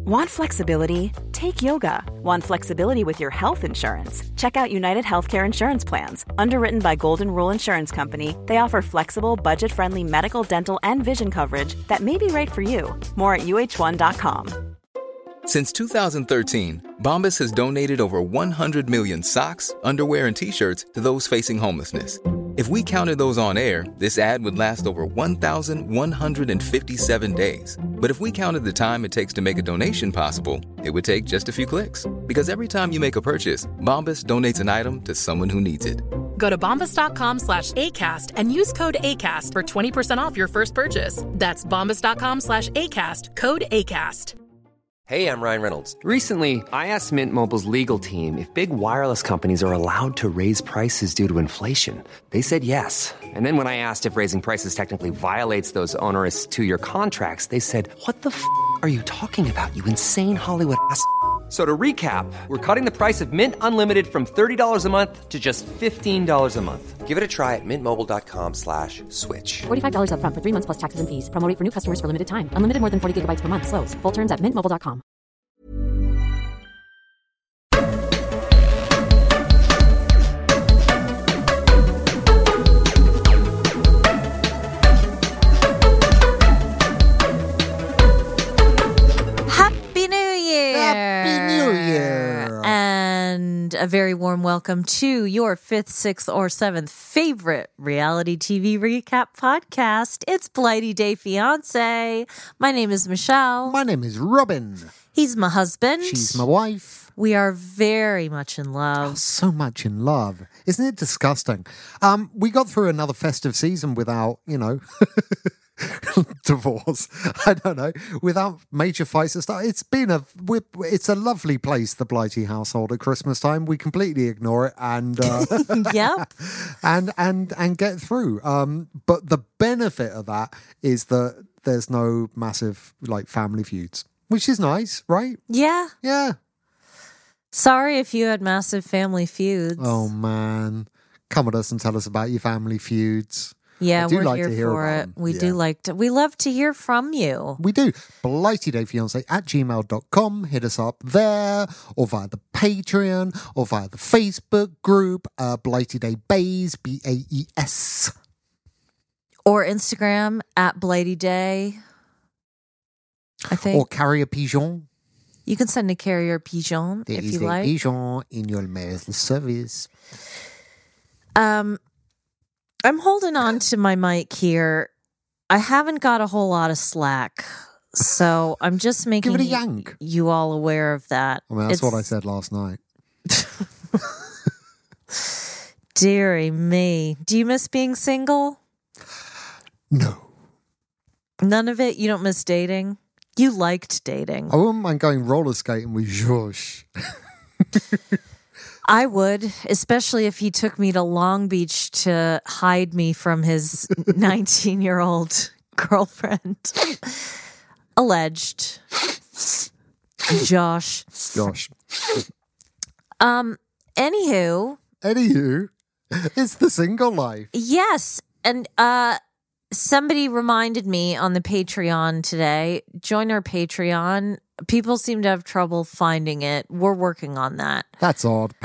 Want flexibility? Take yoga. Want flexibility with your health insurance? Check out United Healthcare Insurance Plans. Underwritten by Golden Rule Insurance Company, they offer flexible, budget-friendly medical, dental, and vision coverage that may be right for you. More at uh1.com. Since 2013, Bombas has donated over 100 million socks, underwear, and T-shirts to those facing homelessness. If we counted those on air, this ad would last over 1,157 days. But if we counted the time it takes to make a donation possible, it would take just a few clicks. Because every time you make a purchase, Bombas donates an item to someone who needs it. Go to bombas.com/ACAST and use code ACAST for 20% off your first purchase. That's bombas.com/ACAST, code ACAST. Hey, I'm Ryan Reynolds. Recently, I asked Mint Mobile's legal team if big wireless companies are allowed to raise prices due to inflation. They said yes. And then when I asked if raising prices technically violates those onerous two-year contracts, they said, "What the f*** are you talking about, you insane Hollywood ass?" So to recap, we're cutting the price of Mint Unlimited from $30 a month to just $15 a month. Give it a try at mintmobile.com/switch. $45 up front for 3 months plus taxes and fees. Promo rate for new customers for limited time. Unlimited more than 40 gigabytes per month. Slows full terms at mintmobile.com. Happy New Year! Happy New Year! And a very warm welcome to your 5th, 6th, or 7th favorite reality TV recap podcast. It's Blighty Day Fiancé. My name is Michelle. My name is Robin. He's my husband. She's my wife. We are very much in love. Oh, so much in love. Isn't it disgusting? We got through another festive season without, divorce. I don't know. Without major fights and stuff. It's a lovely place, the Blighty household at Christmas time. We completely ignore it and Yep. and get through. But the benefit of that is that there's no massive family feuds, which is nice, right? Yeah. Yeah. Sorry if you had massive family feuds. Oh man, come at us and tell us about your family feuds. Yeah, I do we're like here to hear for about it. them. We love to hear from you. We do. BlightyDayFiancé@gmail.com. Hit us up there, or via the Patreon, or via the Facebook group, Blighty Day Bays, BAES. Or Instagram @Blighty Day. I think. Or Carrier Pigeon. You can send a carrier pigeon There if is you a like. pigeon in your mail service. I'm holding on to my mic here. I haven't got a whole lot of slack, so I'm just making Give it a yank. you all aware of that. I mean, that's what I said last night. Dearie me. Do you miss being single? No. None of it? You don't miss dating? You liked dating. I wouldn't mind going roller skating with Josh. I would, especially if he took me to Long Beach to hide me from his 19-year-old girlfriend. Alleged. Josh. Anywho, it's the single life. yes, and somebody reminded me on the Patreon today, join our Patreon. People seem to have trouble finding it. We're working on that. That's odd.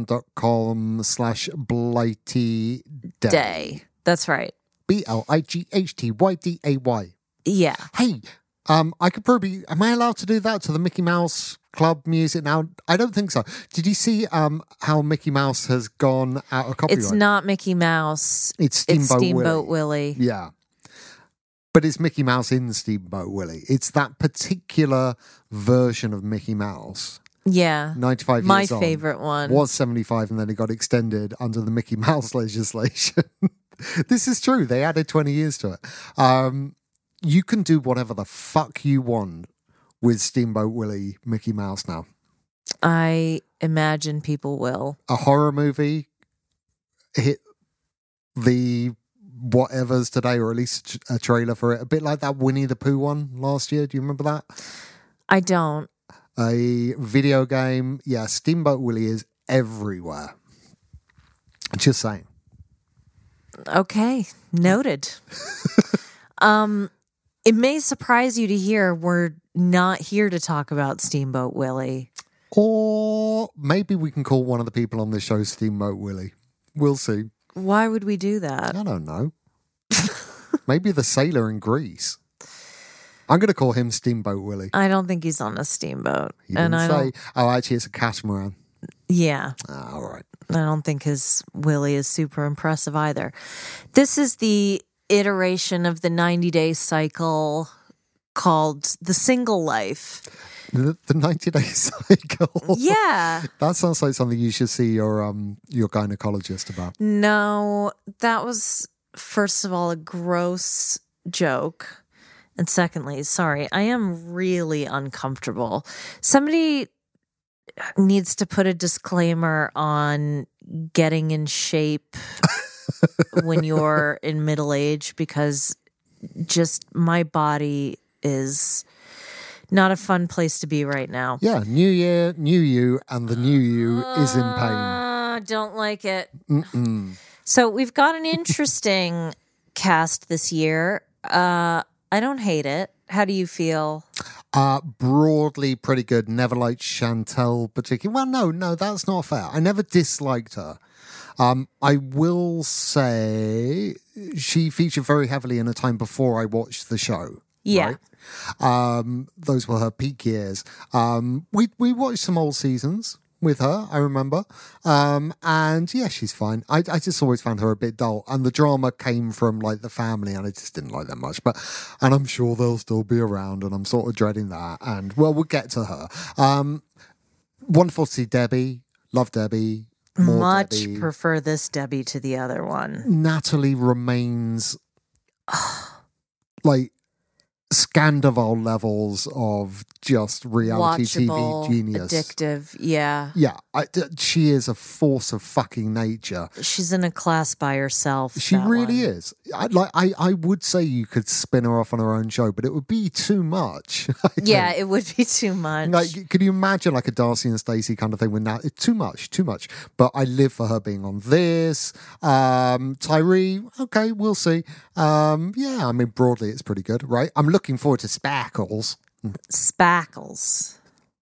Patreon.com/Blighty Day. That's right. BLIGHTYDAY. Yeah. Hey, I could probably, am I allowed to do that to the Mickey Mouse Club music now? I don't think so. Did you see how Mickey Mouse has gone out of copyright? It's not Mickey Mouse. It's Steamboat Willie. Yeah. But it's Mickey Mouse in Steamboat Willie. It's that particular version of Mickey Mouse. Yeah. 95 My years on. favorite one. Was 75 and then it got extended under the Mickey Mouse legislation. This is true. They added 20 years to it. You can do whatever the fuck you want with Steamboat Willie Mickey Mouse now. I imagine people will. A horror movie hit the whatevers today, or at least a trailer for it. A bit like that Winnie the Pooh one last year. Do you remember that? I don't. A video game. Yeah, Steamboat Willie is everywhere. Just saying. Okay. Noted. It may surprise you to hear we're not here to talk about Steamboat Willie. Or maybe we can call one of the people on this show Steamboat Willie. We'll see. Why would we do that? I don't know. Maybe the sailor in Greece. I'm going to call him Steamboat Willie. I don't think he's on a steamboat. He didn't say, oh, actually, it's a catamaran. Yeah. All right. I don't think his Willie is super impressive either. This is the iteration of the 90-day cycle called the single life. The 90-day cycle. Yeah. That sounds like something you should see your gynecologist about. No, that was, first of all, a gross joke. And secondly, sorry, I am really uncomfortable. Somebody needs to put a disclaimer on getting in shape when you're in middle age, because just my body is not a fun place to be right now. Yeah, new year, new you, and the new you is in pain. Don't like it. Mm-mm. So we've got an interesting cast this year. I don't hate it. How do you feel? Broadly pretty good. Never liked Chantel particularly. Well, no, that's not fair. I never disliked her. I will say she featured very heavily in a time before I watched the show. Yeah. Right? Those were her peak years. We watched some old seasons with her, I remember. And yeah, she's fine. I just always found her a bit dull. And the drama came from like the family, and I just didn't like that much. And I'm sure they'll still be around, and I'm sort of dreading that. And well, we'll get to her. Wonderful to see Debbie. Love Debbie. More Much Debbie. prefer this Debbie to the other one. Natalie remains like Scandival levels of just reality Watchable, TV genius. Addictive, yeah. Yeah, she is a force of fucking nature. She's in a class by herself. She that really one. is. I would say you could spin her off on her own show, but it would be too much. Yeah, it would be too much. Like, could you imagine like a Darcy and Stacey kind of thing with that? It's too much. But I live for her being on this. Tyree, okay, we'll see. Yeah, I mean, broadly, it's pretty good, right? I'm looking forward to Spackles. Spackles.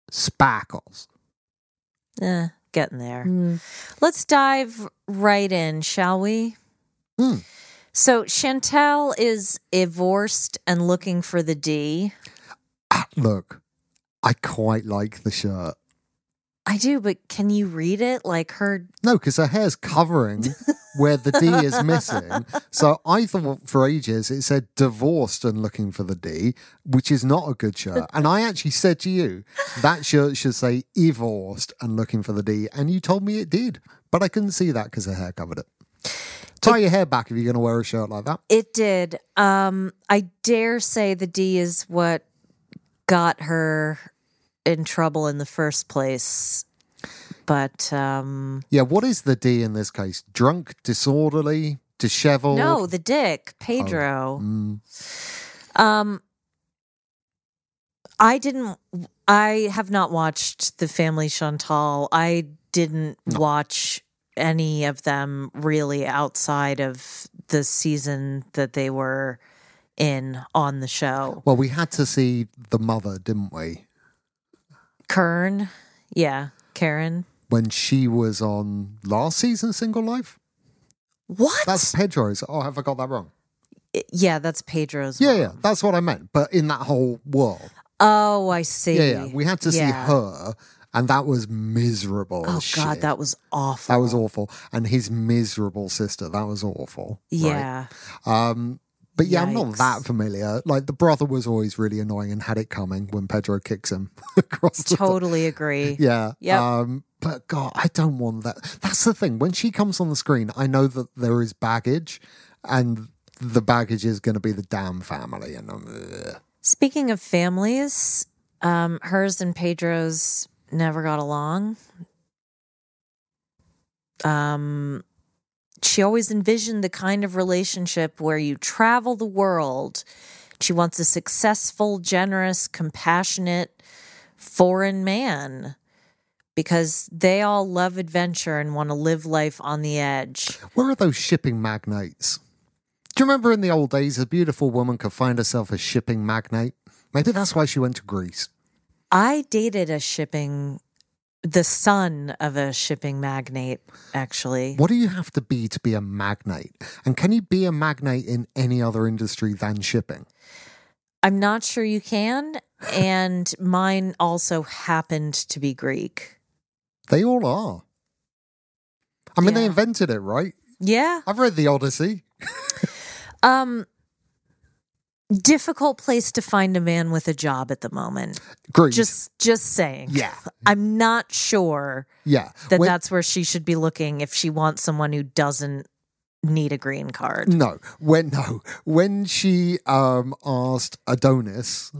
Getting there. Let's dive right in, shall we? So Chantel is divorced and looking for the D. Look, I quite like the shirt. I do, but can you read it? Like her... No, because her hair's covering where the D is missing. So I thought for ages it said divorced and looking for the D, which is not a good shirt. And I actually said to you, that shirt should say divorced and looking for the D. And you told me it did. But I couldn't see that because her hair covered it. Tie your hair back if you're going to wear a shirt like that. It did. I dare say the D is what got her in trouble in the first place. But yeah, what is the D in this case? Drunk, disorderly, disheveled? no, the dick, Pedro. I have not watched The Family Chantal. I didn't watch any of them really outside of the season that they were in on the show. Well, we had to see the mother, didn't we? Karen. When she was on last season Single Life? What? That's Pedro's. Oh, have I got that wrong? Yeah, that's Pedro's Yeah, mom. yeah, that's what I meant. But in that whole world. Oh, I see. Yeah. We had to see her, and that was miserable. Oh, as God, shit. that was awful. That was awful. And his miserable sister, that was awful. Yeah. Right? But yeah, I'm not Yikes. that familiar. Like, the brother was always really annoying and had it coming when Pedro kicks him across the Totally agree. Yeah. Yep. But God, I don't want that. That's the thing. When she comes on the screen, I know that there is baggage, and the baggage is going to be the damn family. And Speaking of families, hers and Pedro's never got along. She always envisioned the kind of relationship where you travel the world. She wants a successful, generous, compassionate foreign man because they all love adventure and want to live life on the edge. where are those shipping magnates? Do you remember in the old days, a beautiful woman could find herself a shipping magnate? Maybe that's why she went to Greece. I dated the son of a shipping magnate, actually. What do you have to be a magnate? And can you be a magnate in any other industry than shipping? I'm not sure you can. And mine also happened to be Greek. They all are. I mean, Yeah. they invented it, right? Yeah. I've read the Odyssey. Difficult place to find a man with a job at the moment. Greece. Just saying. Yeah. I'm not sure Yeah. that's where she should be looking if she wants someone who doesn't need a green card. When she asked Adonis,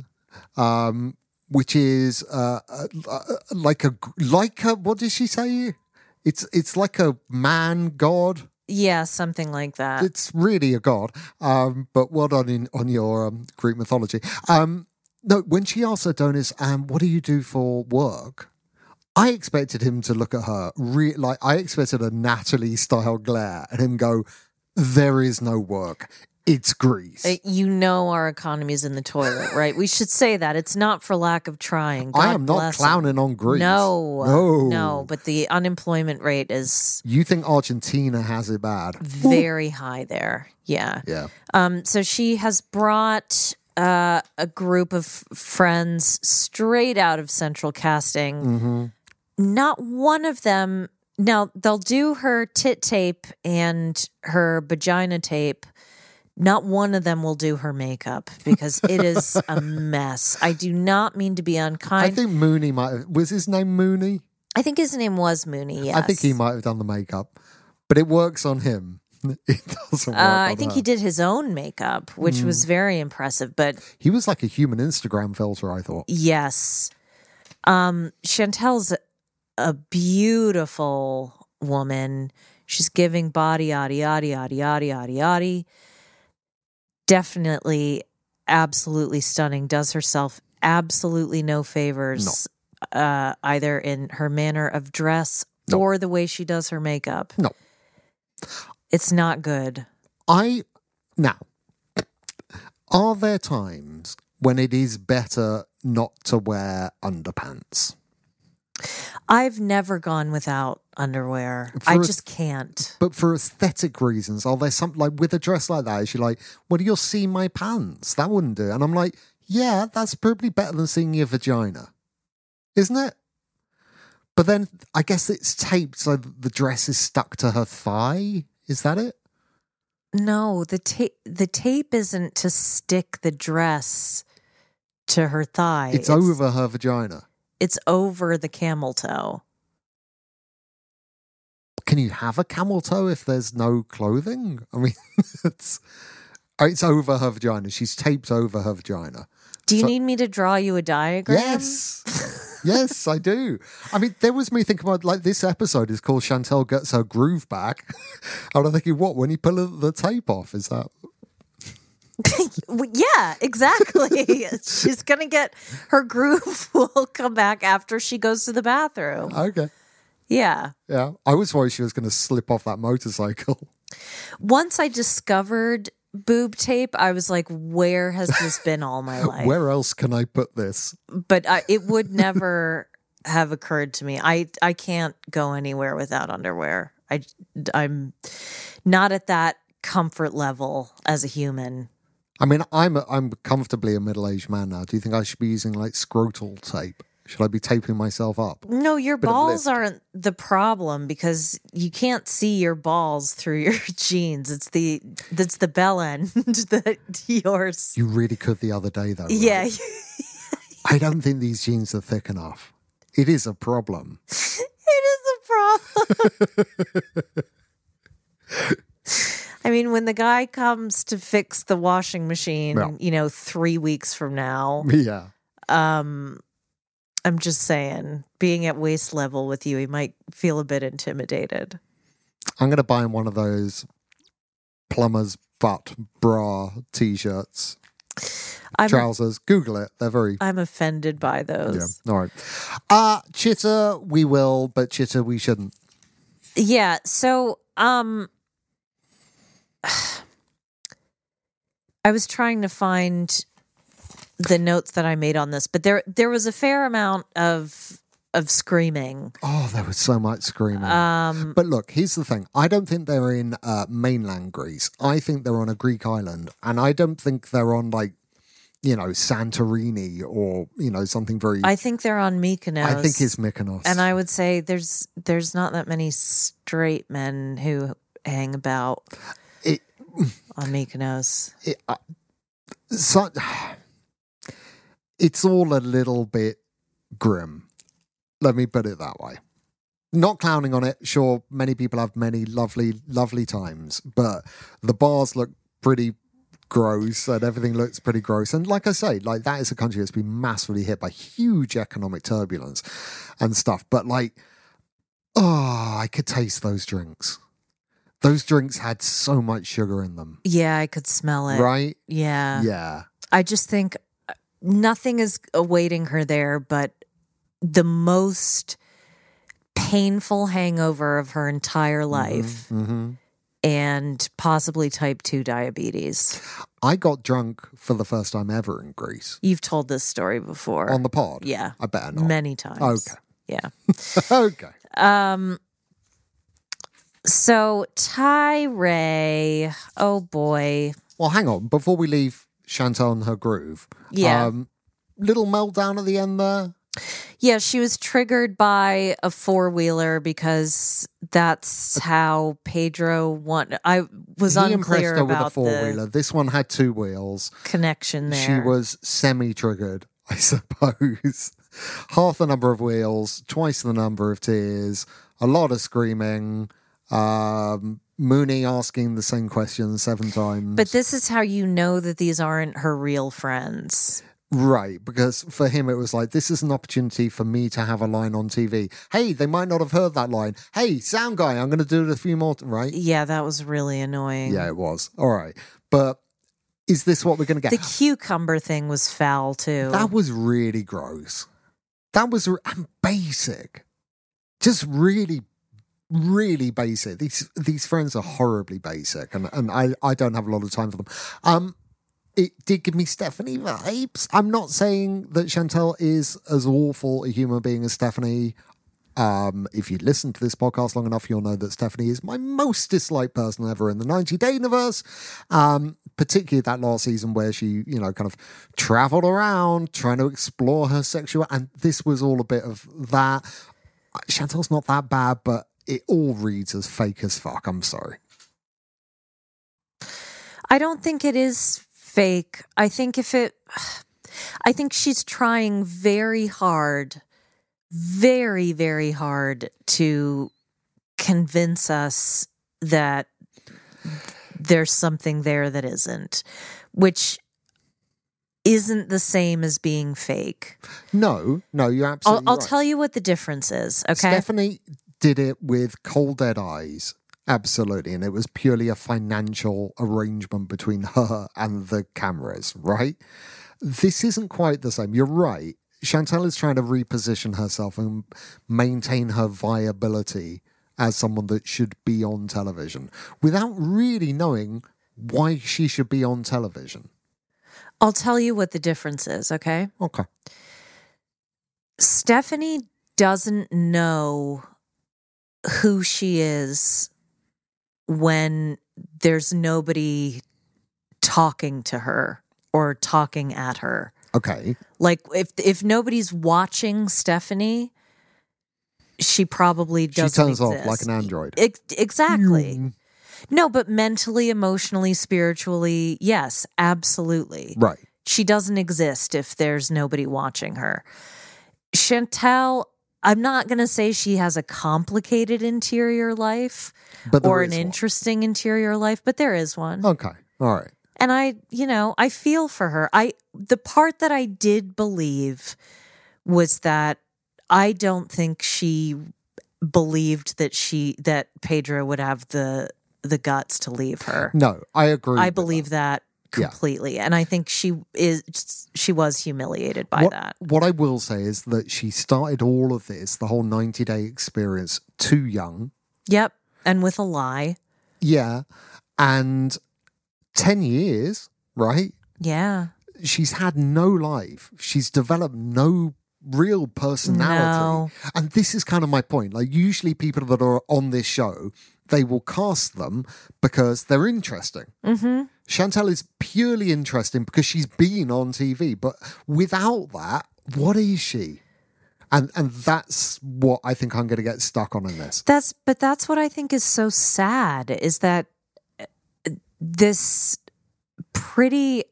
which is like a what did she say? It's like a man god. Yeah, something like that. It's really a god. But well done on your Greek mythology. No, when she asked Adonis, what do you do for work? I expected him to look at her, I expected a Natalie-style glare and him go, there is no work. It's Greece. Our economy is in the toilet, right? We should say that. It's not for lack of trying. God I am not bless clowning him. on Greece. No, but the unemployment rate is You think Argentina has it bad? very high there. Yeah. Yeah. So she has brought a group of friends straight out of Central Casting. Mm-hmm. Not one of them. Now, they'll do her tit tape and her vagina tape. Not one of them will do her makeup because it is a mess. I do not mean to be unkind. I think Mooney was his name Mooney? I think his name was Mooney, yes. I think he might have done the makeup, but it works on him. It doesn't work on I think her. he did his own makeup, which was very impressive, but He was like a human Instagram filter, I thought. yes. Chantel's a beautiful woman. She's giving body, yaddy, yaddy, yaddy, yaddy, yaddy, yaddy. Definitely, absolutely stunning. Does herself absolutely no favors, either in her manner of dress or the way she does her makeup. No. It's not good. Now, are there times when it is better not to wear underpants? I've never gone without underwear. I just can't. But for aesthetic reasons, are there some, like with a dress like that, is she like, well, you'll see my pants. That wouldn't do. And I'm like, yeah, that's probably better than seeing your vagina. Isn't it? But then I guess it's taped so the dress is stuck to her thigh. Is that it? No, the tape isn't to stick the dress to her thigh. It's over her vagina. It's over the camel toe. Can you have a camel toe if there's no clothing? I mean, it's over her vagina. She's taped over her vagina. Do you need me to draw you a diagram? Yes. Yes, I do. I mean, there was me thinking about, like, this episode is called Chantel Gets Her Groove Back. And I'm thinking, what, when you pull the tape off, is that... Yeah, exactly. She's going to get her groove will come back after she goes to the bathroom. Okay. Yeah. Yeah. I was worried she was going to slip off that motorcycle. Once I discovered boob tape, I was like, where has this been all my life? Where else can I put this? But it would never have occurred to me. I can't go anywhere without underwear. I'm not at that comfort level as a human. I mean, I'm comfortably a middle-aged man now. Do you think I should be using, like, scrotal tape? Should I be taping myself up? No, your Bit of balls lift. aren't the problem because you can't see your balls through your jeans. That's the bell end that yours. You really could the other day, though. Right? Yeah. I don't think these jeans are thick enough. It is a problem. It is a problem. I mean, when the guy comes to fix the washing machine, Yeah. 3 weeks from now, Yeah. I'm just saying, being at waist level with you, he might feel a bit intimidated. I'm going to buy him one of those plumber's butt bra t-shirts. Trousers. Google it. They're very... I'm offended by those. Yeah. All right. Chitter, we will, but chitter, we shouldn't. Yeah. So, I was trying to find the notes that I made on this, but there was a fair amount of screaming. Oh, there was so much screaming. But look, here's the thing. I don't think they're in mainland Greece. I think they're on a Greek island. And I don't think they're on, like, you know, Santorini or, you know, something very... I think they're on Mykonos. I think it's Mykonos. And I would say there's not that many straight men who hang about on Mykonos. It's all a little bit grim. Let me put it that way. Not clowning on it. Sure, many people have many lovely, lovely times, but the bars look pretty gross and everything looks pretty gross. And like I say, like that is a country that's been massively hit by huge economic turbulence and stuff. But like, I could taste those drinks. Those drinks had so much sugar in them. Yeah, I could smell it. Right? Yeah. Yeah. I just think nothing is awaiting her there but the most painful hangover of her entire life and possibly type 2 diabetes. I got drunk for the first time ever in Greece. You've told this story before. On the pod? Yeah. I better not. Many times. Okay. Yeah. Okay. So Ty-Ray, oh boy. Well, hang on. Before we leave Chantal and her groove. Yeah. Little meltdown at the end there. Yeah, she was triggered by a four-wheeler because that's how Pedro I was he unclear impressed her about with a four-wheeler. This one had two wheels. Connection there. She was semi-triggered, I suppose. Half the number of wheels, twice the number of tears, a lot of screaming, Mooney asking the same question 7 times. But this is how you know that these aren't her real friends. Right, because for him it was like, this is an opportunity for me to have a line on TV. Hey, they might not have heard that line. Hey, sound guy, I'm going to do it a few more, right? Yeah, that was really annoying. Yeah, it was. All right. But is this what we're going to get? The cucumber thing was foul too. That was really gross. That was and basic. Just really, really basic. These friends are horribly basic, and I don't have a lot of time for them. It did give me Stephanie vibes. I'm not saying that Chantal is as awful a human being as Stephanie. If you listen to this podcast long enough, you'll know that Stephanie is my most disliked person ever in the 90-Day Universe. Particularly that last season where she, kind of traveled around trying to explore her sexual, and this was all a bit of that. Chantal's not that bad, but it all reads as fake as fuck. I'm sorry. I don't think it is fake. I think she's trying very hard, very, very hard to convince us that there's something there that isn't, which isn't the same as being fake. No, you're absolutely I'll right. tell you what the difference is, okay? Stephanie did it with cold dead eyes. Absolutely. And it was purely a financial arrangement between her and the cameras, right? This isn't quite the same. You're right. Chantal is trying to reposition herself and maintain her viability as someone that should be on television without really knowing why she should be on television. I'll tell you what the difference is, okay? Okay. Stephanie doesn't know who she is when there's nobody talking to her or talking at her. Okay. Like if nobody's watching Stephanie, she probably doesn't She turns exist. off like an android. Exactly. No, but mentally, emotionally, spiritually, yes, absolutely. Right. She doesn't exist if there's nobody watching her. Chantal, I'm not going to say she has a complicated interior life or an interesting interior life, but there is one. Okay. All right. And I feel for her. The part that I did believe was that I don't think she believed that Pedro would have the guts to leave her. No, I agree. I believe that completely. Yeah. And I think she was humiliated by that. What I will say is that she started all of this, the whole 90-day experience, too young. Yep. And with a lie. Yeah. And 10 years, right? Yeah. she's had no life. She's developed no real personality. No. And this is kind of my point. Like, usually people that are on this show, they will cast them because they're interesting. Mm-hmm. Chantel is purely interesting because she's been on TV. But without that, what is she? And that's what I think I'm going to get stuck on in this. That's what I think is so sad, is that this pretty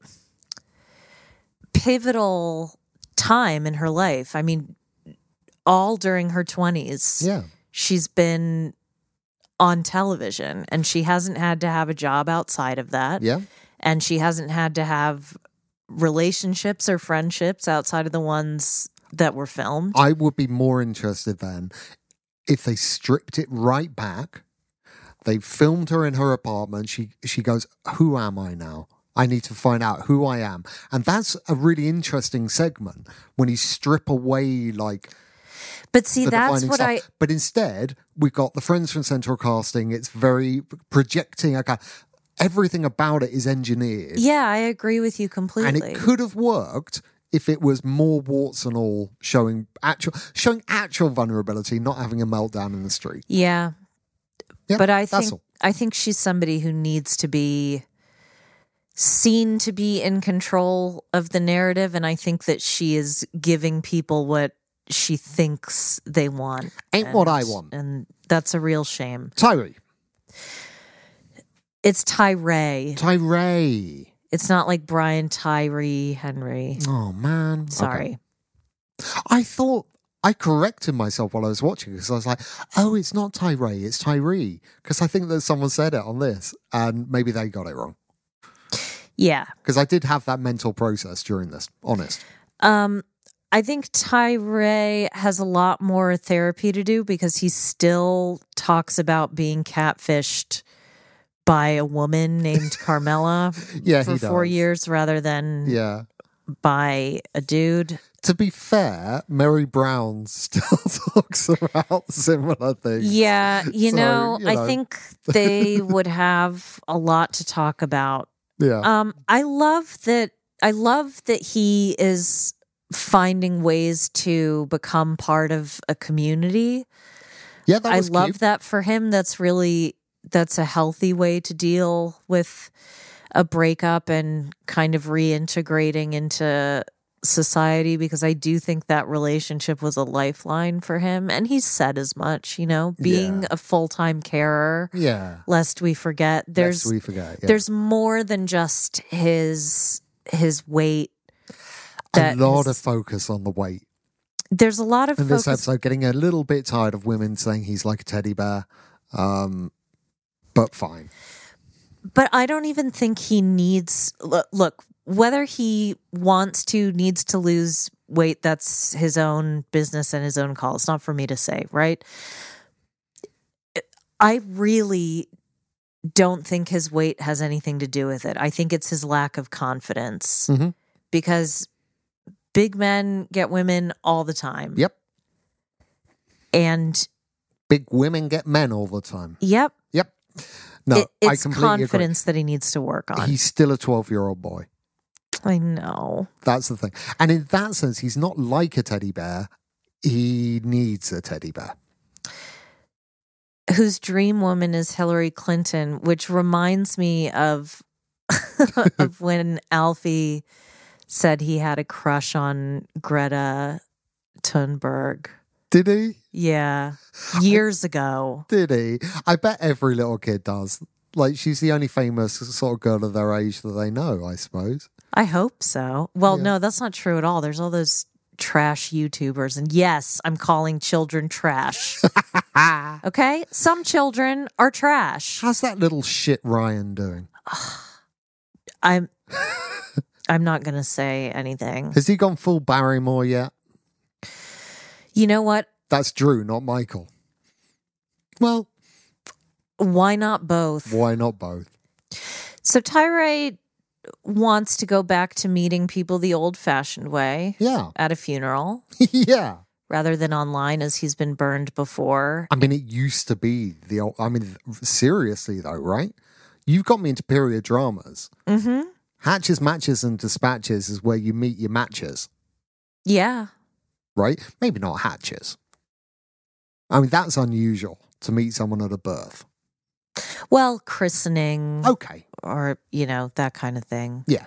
pivotal time in her life. I mean, all during her 20s, Yeah. she's been on television, and she hasn't had to have a job outside of that. Yeah. And she hasn't had to have relationships or friendships outside of the ones that were filmed. I would be more interested then if they stripped it right back. They filmed her in her apartment. She goes, who am I now? I need to find out who I am. And that's a really interesting segment when you strip away like But see, the that's defining what stuff. But instead, we've got the Friends from Central Casting. It's very projecting. Everything about it is engineered. Yeah, I agree with you completely. And it could have worked if it was more warts and all, showing actual vulnerability, not having a meltdown in the street. Yeah. Yeah, But that's all. I think she's somebody who needs to be seen to be in control of the narrative, and I think that she is giving people what she thinks they want. Ain't what I want. And that's a real shame. Tyree. It's Tyree. Tyree. It's not like Brian Tyree Henry. Oh, man. Sorry. Okay. I thought I corrected myself while I was watching because I was like, oh, it's not Tyree, it's Tyree. Because I think that someone said it on this and maybe they got it wrong. Yeah. Because I did have that mental process during this, honest. I think Tyree has a lot more therapy to do because he still talks about being catfished by a woman named Carmela Yeah, for he 4 does. years rather than Yeah. by a dude. To be fair, Mary Brown still talks about similar things. Yeah, So, I think they would have a lot to talk about. Yeah. I love that he is finding ways to become part of a community. Yeah, that I was love cute. that for him. That's a healthy way to deal with a breakup and kind of reintegrating into society, because I do think that relationship was a lifeline for him. And he's said as much, being a full-time carer. Yeah. Lest we forget. Lest we forget. Yeah. There's more than just his weight. A lot of focus on the weight. There's a lot of In focus. this episode, getting a little bit tired of women saying he's like a teddy bear. But fine. But I don't even think he needs... Look, whether he needs to lose weight, that's his own business and his own call. It's not for me to say, right? I really don't think his weight has anything to do with it. I think it's his lack of confidence. Mm-hmm. Because big men get women all the time. Yep. And... big women get men all the time. Yep. Yep. No, I it's completely confidence that he needs to work on. agree. He's still a 12-year-old boy. I know. That's the thing. And in that sense, he's not like a teddy bear. He needs a teddy bear. Whose dream woman is Hillary Clinton, which reminds me of of when Alfie said he had a crush on Greta Thunberg. Did he? Yeah. Years ago. Did he? I bet every little kid does. Like, she's the only famous sort of girl of their age that they know, I suppose. I hope so. Well, Yeah. no, that's not true at all. There's all those trash YouTubers. And yes, I'm calling children trash. Okay? Some children are trash. How's that little shit Ryan doing? I'm not going to say anything. Has he gone full Barrymore yet? You know what? That's Drew, not Michael. Well, Why not both? why not both? So Tyree wants to go back to meeting people the old-fashioned way Yeah. at a funeral Yeah. rather than online, as he's been burned before. I mean, it used to be the old... I mean, seriously, though, right? You've got me into period dramas. Mm-hmm. Hatches, matches, and dispatches is where you meet your matches, Yeah. right? Maybe not hatches. I mean, that's unusual to meet someone at a birth. Well, christening. Okay. Or, that kind of thing. Yeah.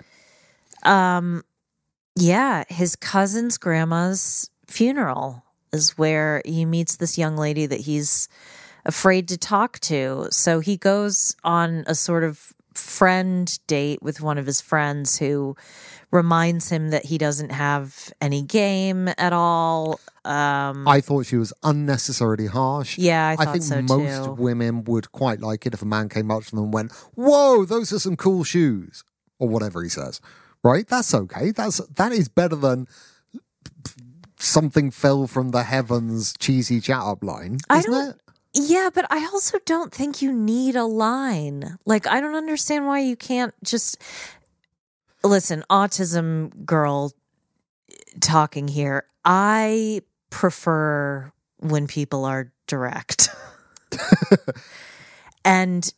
Yeah, his cousin's grandma's funeral is where he meets this young lady that he's afraid to talk to. So he goes on a sort of friend date with one of his friends who reminds him that he doesn't have any game at all. I thought she was unnecessarily harsh. Yeah, I thought think so most too. women would quite like it if a man came up to them and went, "Whoa, those are some cool shoes," or whatever he says. Right? That's okay. That is better than something fell from the heavens cheesy chat up line, isn't it? Yeah, but I also don't think you need a line. Like, I don't understand why you can't just listen. Autism girl talking here. I prefer when people are direct. And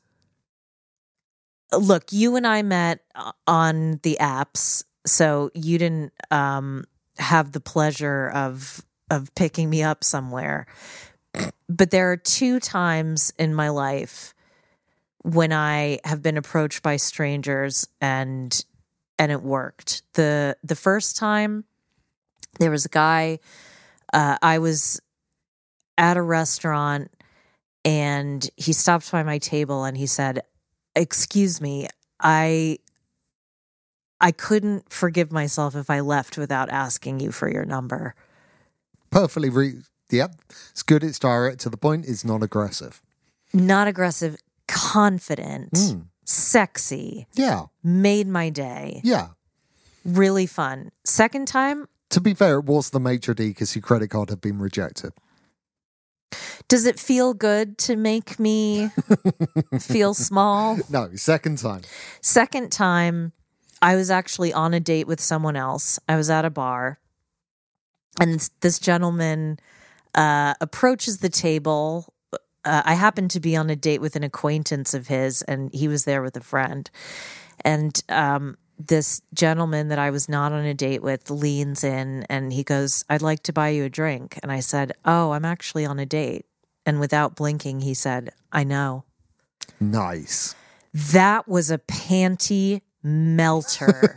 look, you and I met on the apps, so you didn't have the pleasure of picking me up somewhere. But there are 2 times in my life when I have been approached by strangers and it worked. The first time, there was a guy, I was at a restaurant and he stopped by my table and he said, "Excuse me, I couldn't forgive myself if I left without asking you for your number." Perfectly. Yep. It's good. It's direct to the point. It's not aggressive. Not aggressive, confident, sexy. Yeah. Made my day. Yeah. Really fun. Second time, To be fair, it was the maitre d' because your credit card had been rejected. does it feel good to make me feel small? No, second time. Second time, I was actually on a date with someone else. I was at a bar, and this gentleman approaches the table. I happened to be on a date with an acquaintance of his, and he was there with a friend. And this gentleman that I was not on a date with leans in, and he goes, "I'd like to buy you a drink." And I said, "Oh, I'm actually on a date." And without blinking, he said, "I know." Nice. That was a panty melter.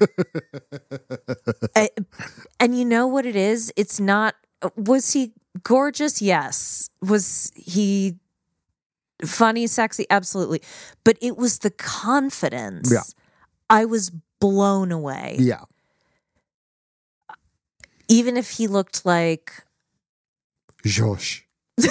And you know what it is? It's not, was he gorgeous? Yes. Was he funny, sexy? Absolutely. But it was the confidence. Yeah. I was blown away. Yeah. Even if he looked like Josh.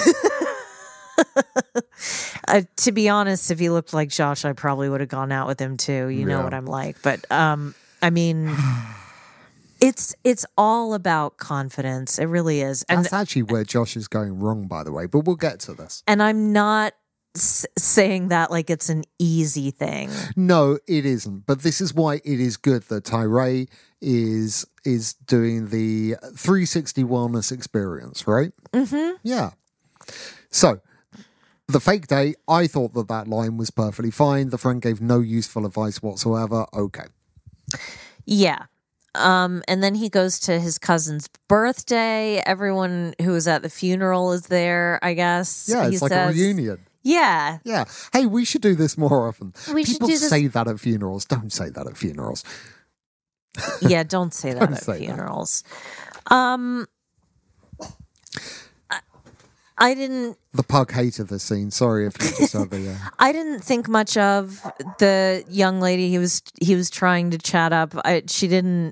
to be honest, if he looked like Josh, I probably would have gone out with him too. You know what I'm like. But I mean, it's all about confidence. It really is. And That's actually where Josh is going wrong, by the way. But we'll get to this. And I'm not saying that like it's an easy thing. No, it isn't. But this is why it is good that Tyree is doing the 360 wellness experience, right? Mm-hmm. Yeah. So, the fake date, I thought that line was perfectly fine. The friend gave no useful advice whatsoever. Okay. Yeah. And then he goes to his cousin's birthday. Everyone who was at the funeral is there, I guess. Yeah, He it's like says, a reunion. Yeah. Yeah. Hey, we should do this more often. We should People do this- say that at funerals. Don't say that at funerals. Yeah, don't say that Don't at say that. funerals. I didn't The pug hated the scene. Sorry if you just heard the... I didn't think much of the young lady he was trying to chat up. She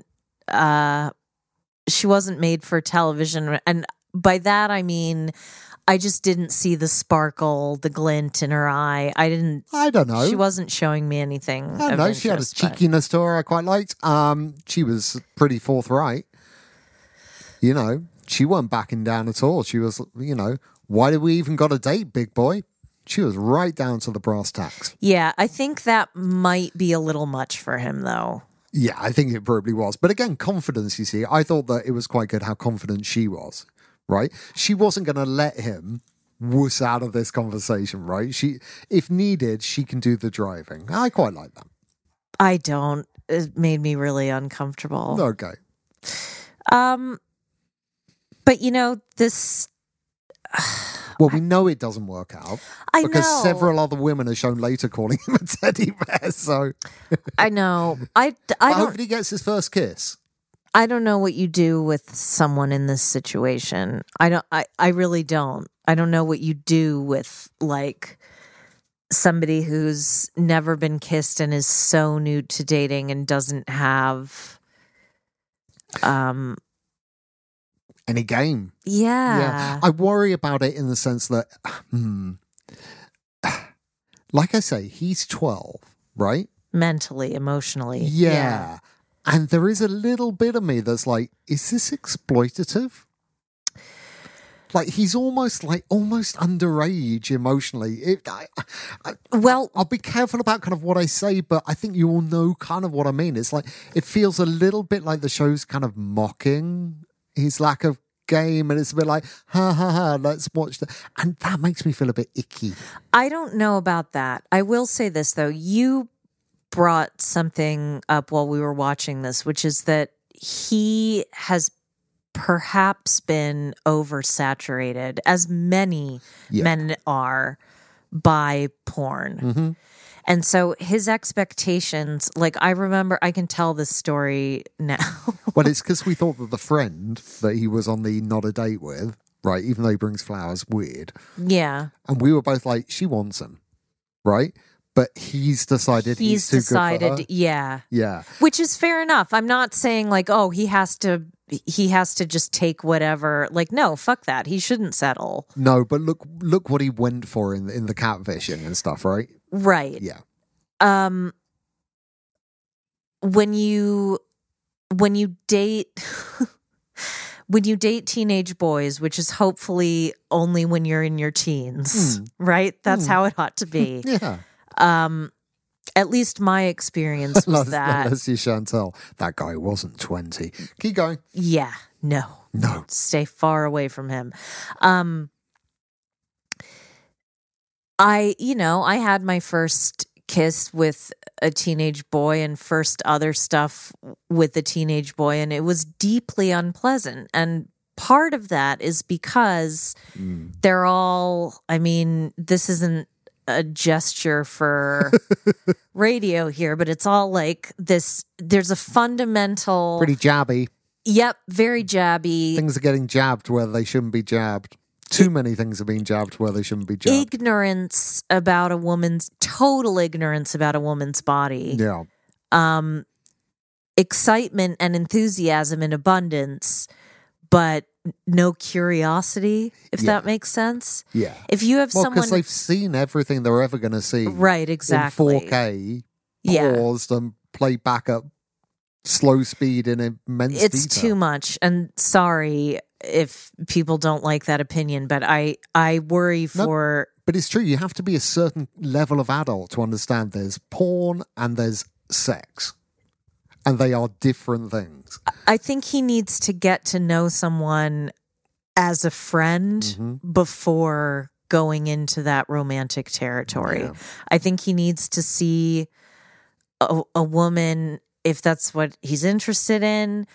wasn't made for television, and by that I mean I just didn't see the sparkle, the glint in her eye. I don't know. She wasn't showing me anything. I don't know. She had a cheekiness to her I quite liked. She was pretty forthright. You know, she wasn't backing down at all. She was, why did we even got a date, big boy? She was right down to the brass tacks. Yeah, I think that might be a little much for him, though. Yeah, I think it probably was. But again, confidence, you see. I thought that it was quite good how confident she was, right? She wasn't going to let him wuss out of this conversation, right? If needed, she can do the driving. I quite like that. I don't. it made me really uncomfortable. Okay. But this. Well, we know it doesn't work out I because know. several other women are shown later calling him a teddy bear. So I know. I but don't. hopefully he gets his first kiss. I don't know what you do with someone in this situation. I really don't. I don't know what you do with like somebody who's never been kissed and is so new to dating and doesn't have Any game. Yeah. I worry about it in the sense that, like I say, he's 12, right? Mentally, emotionally. Yeah. And there is a little bit of me that's like, is this exploitative? Like, he's almost underage emotionally. Well, I'll be careful about kind of what I say, but I think you all know kind of what I mean. It's like, it feels a little bit like the show's kind of mocking his lack of game, and it's a bit like, ha ha ha, let's watch that. And that makes me feel a bit icky. I don't know about that. I will say this, though. You brought something up while we were watching this, which is that he has perhaps been oversaturated, as many men are, by porn. Mm-hmm. And so his expectations, like I remember, I can tell this story now. Well, it's because we thought that the friend that he was on the not a date with, right, even though he brings flowers, weird. Yeah. And we were both like, she wants him, right? But he's decided he's too good for her. Yeah. Yeah. Which is fair enough. I'm not saying like, oh, he has to just take whatever. Like, no, fuck that. He shouldn't settle. No, but look what he went for in the catfishing and stuff, right? Right. Yeah. When you date when you date teenage boys, which is hopefully only when you're in your teens, right? That's how it ought to be. Yeah. At least my experience was that. Let's see, Chantel. That guy wasn't 20. Keep going. Yeah. No. Stay far away from him. I had my first kiss with a teenage boy and first other stuff with a teenage boy, and it was deeply unpleasant. And part of that is because they're all, I mean, this isn't a gesture for radio here, but it's all like this. There's a fundamental. Pretty jabby. Yep, very jabby. Things are getting jabbed where they shouldn't be jabbed. Too many things are being jabbed where they shouldn't be jabbed. Total ignorance about a woman's body. Yeah. Excitement and enthusiasm in abundance, but no curiosity, if that makes sense. Yeah. If you have someone... because they've seen everything they're ever going to see. Right, exactly. In 4K, paused and played back up slow speed in immense detail. It's too much. And sorry if people don't like that opinion, but I worry for... But it's true. You have to be a certain level of adult to understand there's porn and there's sex. And they are different things. I think he needs to get to know someone as a friend before going into that romantic territory. Yeah. I think he needs to see a woman, if that's what he's interested in,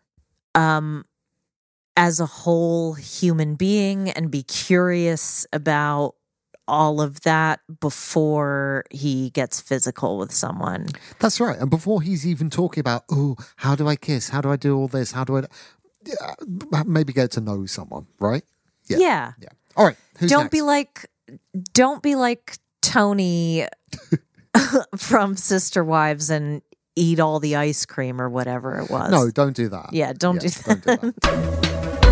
as a whole human being, and be curious about all of that before he gets physical with someone. That's right. And before he's even talking about, oh, how do I kiss? How do I do all this? How do I... maybe get to know someone, right? Yeah. All right. Who's Don't next? be like Tony from Sister Wives and eat all the ice cream or whatever it was. No, don't do that. Yeah, don't do that. Don't do that.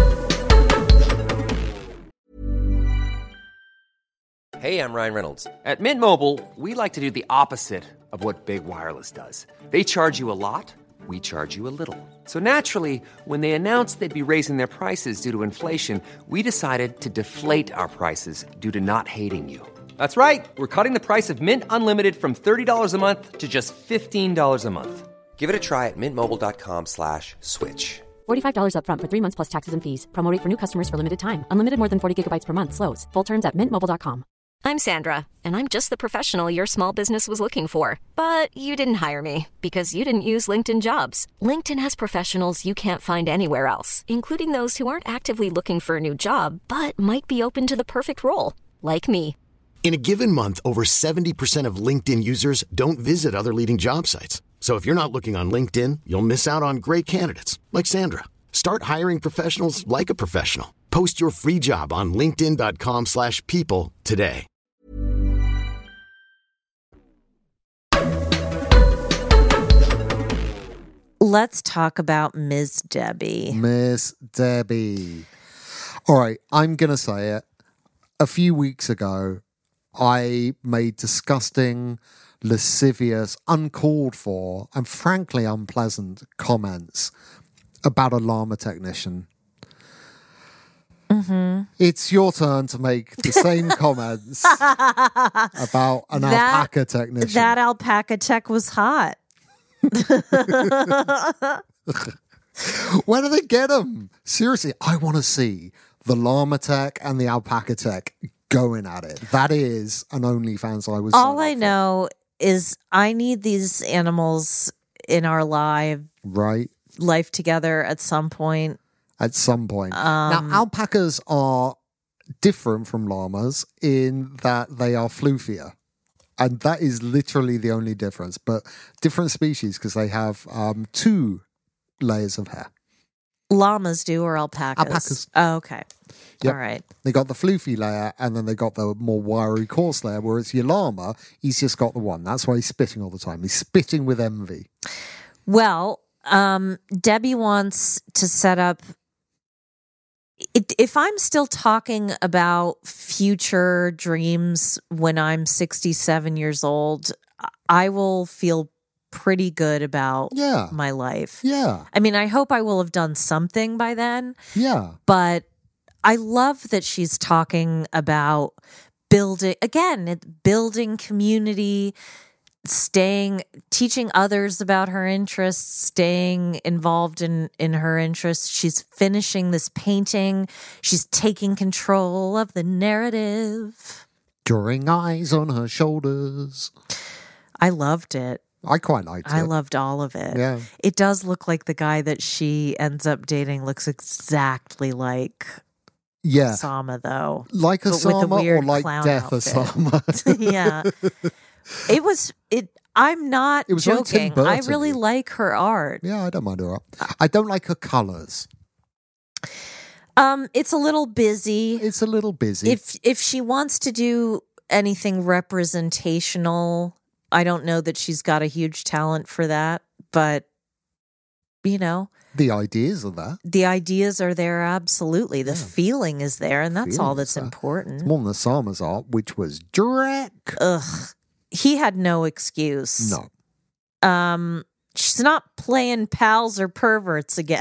Hey, I'm Ryan Reynolds. At Mint Mobile, we like to do the opposite of what Big Wireless does. They charge you a lot, we charge you a little. So naturally, when they announced they'd be raising their prices due to inflation, we decided to deflate our prices due to not hating you. That's right. We're cutting the price of Mint Unlimited from $30 a month to just $15 a month. Give it a try at mintmobile.com/switch. $45 up front for 3 months plus taxes and fees. Promo rate for new customers for limited time. Unlimited more than 40 gigabytes per month. Slows full terms at mintmobile.com. I'm Sandra, and I'm just the professional your small business was looking for. But you didn't hire me because you didn't use LinkedIn Jobs. LinkedIn has professionals you can't find anywhere else, including those who aren't actively looking for a new job, but might be open to the perfect role, like me. In a given month, over 70% of LinkedIn users don't visit other leading job sites. So if you're not looking on LinkedIn, you'll miss out on great candidates like Sandra. Start hiring professionals like a professional. Post your free job on linkedin.com/people today. Let's talk about Ms. Debbie. Miss Debbie. All right, I'm going to say it. A few weeks ago, I made disgusting, lascivious, uncalled for, and frankly unpleasant comments about a llama technician. Mm-hmm. It's your turn to make the same comments about an alpaca technician. That alpaca tech was hot. Where do they get them? Seriously, I want to see the llama tech and the alpaca tech going at it. That is an OnlyFans I was. All I know is I need these animals in our life together at some point. At some point. Now, alpacas are different from llamas in that they are floofier. And that is literally the only difference. But different species because they have 2 layers of hair. Llamas do or alpacas? Alpacas. Oh, okay. Yep. All right. They got the floofy layer and then they got the more wiry coarse layer, whereas your llama, he's just got the one. That's why he's spitting all the time. He's spitting with envy. Well, Debbie wants to set up... If I'm still talking about future dreams when I'm 67 years old, I will feel pretty good about my life. Yeah. I mean, I hope I will have done something by then. Yeah. But I love that she's talking about building community, teaching others about her interests, staying involved in her interests. She's finishing this painting. She's taking control of the narrative. Drawing eyes on her shoulders. I loved it. I quite liked it. I loved all of it. Yeah. It does look like the guy that she ends up dating looks exactly like Osama, though. Like Osama or like Death outfit. Osama? Yeah. I'm not joking. Like I really like her art. Yeah, I don't mind her art. I don't like her colours. It's a little busy. It's a little busy. If she wants to do anything representational, I don't know that she's got a huge talent for that, but the ideas are there. The ideas are there, absolutely. The feeling is there, and that's all that's important. It's more than Osama's art, which was Drek. Ugh. He had no excuse. No. She's not playing pals or perverts again.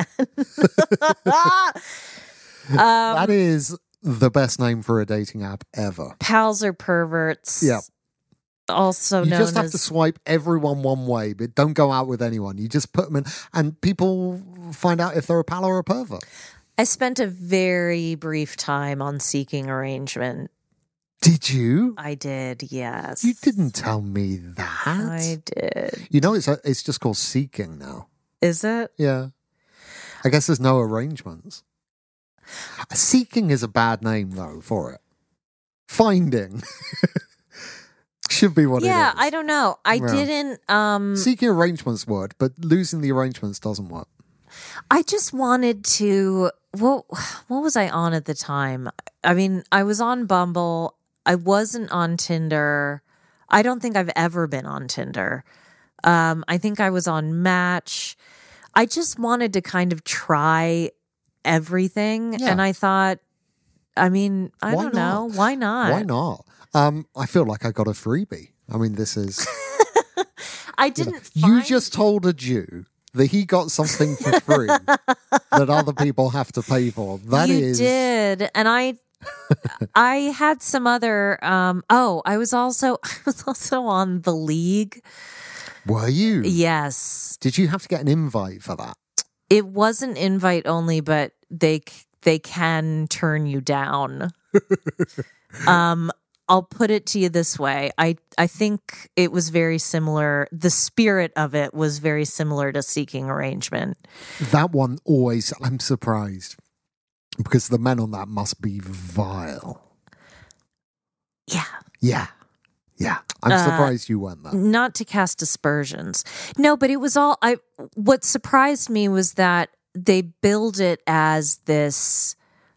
That is the best name for a dating app ever. Pals or perverts. Yeah. Also known as... You just have to swipe everyone one way, but don't go out with anyone. You just put them in, and people find out if they're a pal or a pervert. I spent a very brief time on Seeking Arrangement. Did you? I did, yes. You didn't tell me that. I did. You know, it's just called Seeking now. Is it? Yeah. I guess there's no arrangements. Seeking is a bad name, though, for it. Finding. Should be what it is. Yeah, I don't know. I didn't... Seeking arrangements work, but losing the arrangements doesn't work. I just wanted to... What was I on at the time? I mean, I was on Bumble. I wasn't on Tinder. I don't think I've ever been on Tinder. I think I was on Match. I just wanted to kind of try everything. Yeah. And I thought, I mean, I don't know. Why not? Why not? I feel like I got a freebie. I mean, this is... I didn't You just told a Jew that he got something for free that other people have to pay for. You did. And I had some other I was also on The League. Were you? Yes. Did you have to get an invite for that? It wasn't invite only, but they can turn you down. I'll put it to you this way. I think it was very similar. The spirit of it was very similar to Seeking Arrangement. That one always, I'm surprised because the men on that must be vile. Yeah. Yeah. I'm surprised you weren't that. Not to cast aspersions. No, but it was all what surprised me was that they billed it as this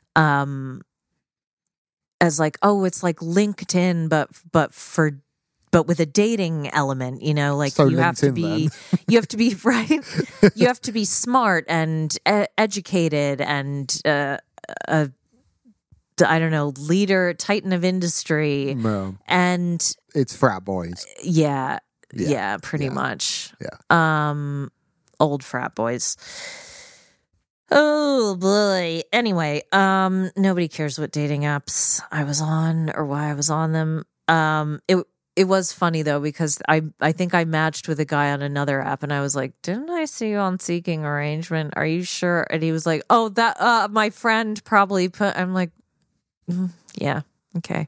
as like, oh, it's like LinkedIn but with a dating element, you know, like so you have to be you have to be right. You have to be smart and educated and I don't know, leader, titan of industry. No. And it's frat boys. Yeah, pretty much. Yeah. Old frat boys. Oh boy. Anyway, nobody cares what dating apps I was on or why I was on them. It was funny though, because I think I matched with a guy on another app and I was like, didn't I see you on Seeking Arrangement? Are you sure? And he was like, oh, that my friend probably put. I'm like, yeah, okay.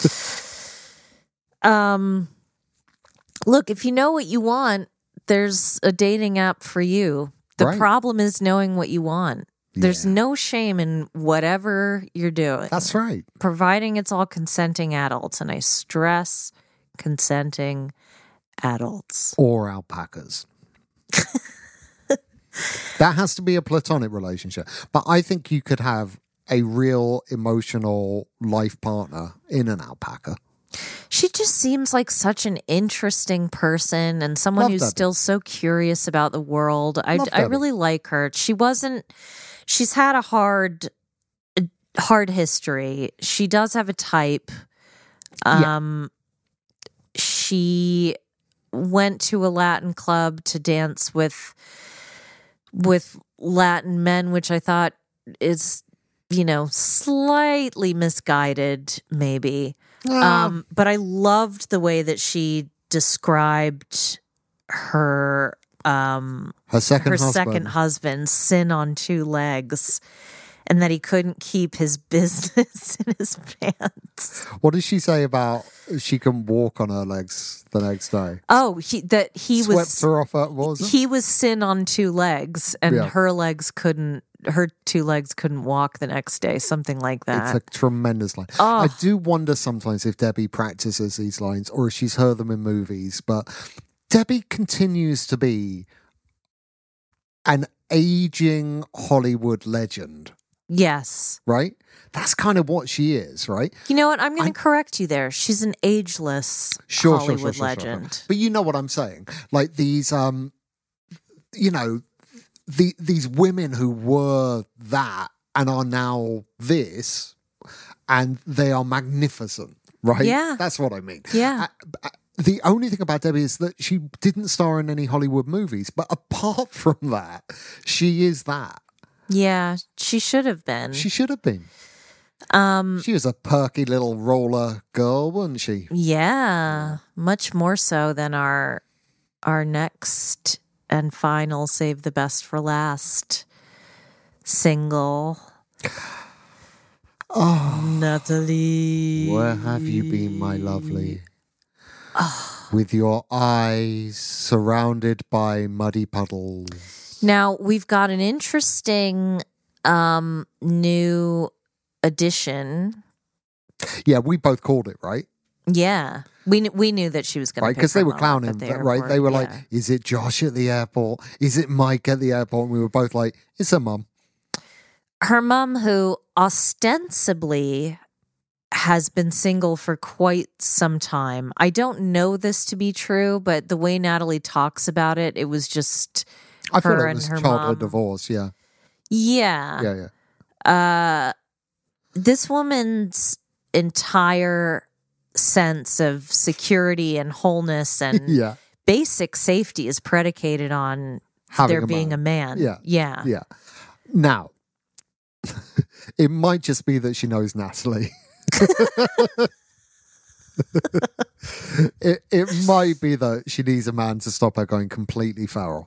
Look, if you know what you want, there's a dating app for you. The problem is knowing what you want. There's no shame in whatever you're doing. That's right. Providing it's all consenting adults. And I stress consenting adults. Or alpacas. That has to be a platonic relationship. But I think you could have a real emotional life partner in an alpaca. She just seems like such an interesting person and someone who's still so curious about the world. I really like her. She's had a hard history. She does have a type. She went to a Latin club to dance with Latin men, which I thought is, you know, slightly misguided maybe. But I loved the way that she described her second husband, sin on two legs, and that he couldn't keep his business in his pants. What did she say about she can walk on her legs the next day? Oh, swept her off her, what was it? He was sin on two legs, and her two legs couldn't walk the next day, something like that. It's a tremendous line. Oh. I do wonder sometimes if Debbie practices these lines or if she's heard them in movies, but Debbie continues to be an aging Hollywood legend. Yes. Right? That's kind of what she is, right? You know what? I'm going to correct you there. She's an ageless Hollywood legend. Sure. But you know what I'm saying? Like these, you know, these women who were that and are now this, and they are magnificent, right? Yeah. That's what I mean. Yeah. The only thing about Debbie is that she didn't star in any Hollywood movies, but apart from that, she is that. Yeah, she should have been. She should have been. She was a perky little roller girl, wasn't she? Yeah, much more so than our next and final Save the Best for Last single. Oh, Natalie. Where have you been, my lovely? With your eyes surrounded by muddy puddles. Now, we've got an interesting new addition. Yeah, we both called it, right? Yeah. We knew that she was going to right, because they were clowning, right? They were like, is it Josh at the airport? Is it Mike at the airport? And we were both like, it's her mum. Her mum, who ostensibly has been single for quite some time. I don't know this to be true, but the way Natalie talks about it, it was just I her thought it and was her childhood mom. divorce, yeah. Yeah. Yeah. This woman's entire sense of security and wholeness and basic safety is predicated on there being a man. Yeah. Now, it might just be that she knows Natalie. it might be that she needs a man to stop her going completely feral.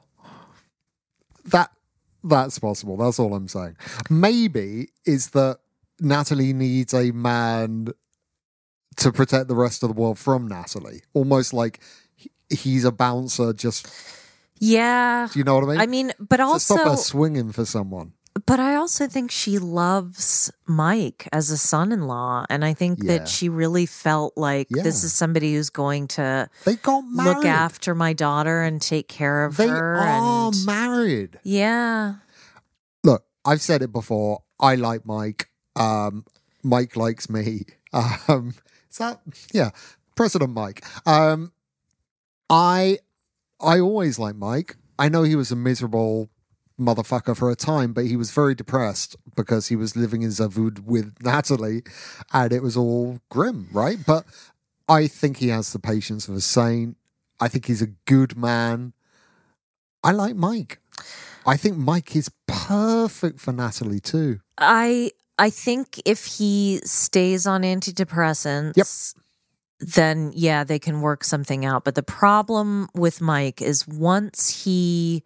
That's possible. That's all I'm saying. Maybe is that Natalie needs a man to protect the rest of the world from Natalie. Almost like he's a bouncer just... Yeah. Do you know what I mean? I mean, but also... To stop her swinging for someone. But I also think she loves Mike as a son-in-law. And I think that she really felt like this is somebody who's going to they got married. Look after my daughter and take care of they her. They are married. Yeah. Look, I've said it before. I like Mike. Mike likes me. President Mike. I always liked Mike. I know he was a miserable motherfucker for a time, but he was very depressed because he was living in Zavud with Natalie, and it was all grim, right? But I think he has the patience of a saint. I think he's a good man. I like Mike. I think Mike is perfect for Natalie too. I think if he stays on antidepressants, then they can work something out. But the problem with Mike is once he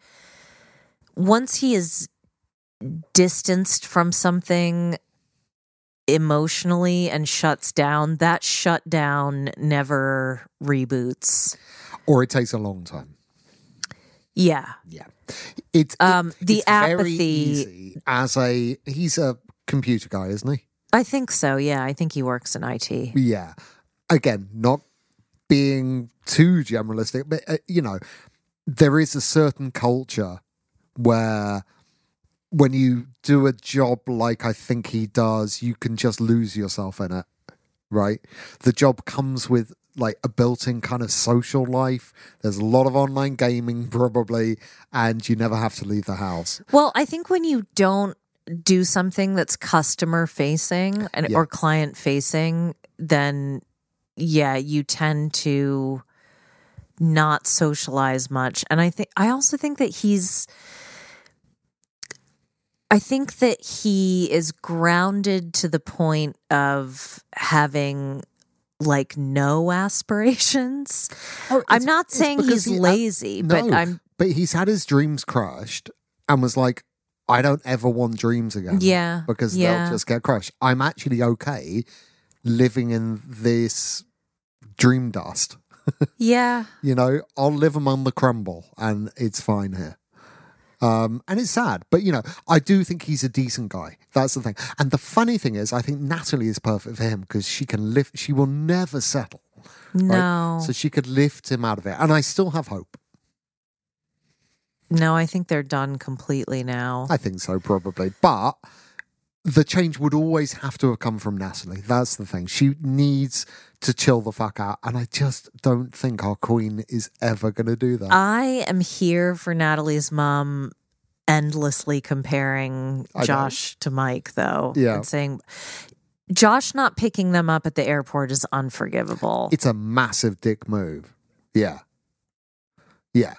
is distanced from something emotionally and shuts down, that shutdown never reboots. Or it takes a long time. Yeah. Yeah. The it's apathy. Very easy he's a computer guy, isn't he? I think so, yeah. I think he works in IT. Yeah. Again, not being too generalistic, but, there is a certain culture where when you do a job like I think he does, you can just lose yourself in it, right? The job comes with like a built-in kind of social life. There's a lot of online gaming probably, and you never have to leave the house. Well, I think when you don't do something that's customer facing or client facing, then you tend to not socialize much. And I also think that he is grounded to the point of having like no aspirations. I'm not saying he's lazy, but he's had his dreams crushed and was like, I don't ever want dreams again. Yeah. Because they'll just get crushed. I'm actually okay living in this dream dust. Yeah. I'll live among the crumble and it's fine here. And it's sad, but I do think he's a decent guy. That's the thing. And the funny thing is, I think Natalie is perfect for him because she will never settle. No. Right? So she could lift him out of it. And I still have hope. No, I think they're done completely now. I think so, probably. But the change would always have to have come from Natalie. That's the thing. She needs to chill the fuck out. And I just don't think our queen is ever going to do that. I am here for Natalie's mom endlessly comparing Josh to Mike, though. Yeah. And saying, Josh not picking them up at the airport is unforgivable. It's a massive dick move. Yeah. Yeah.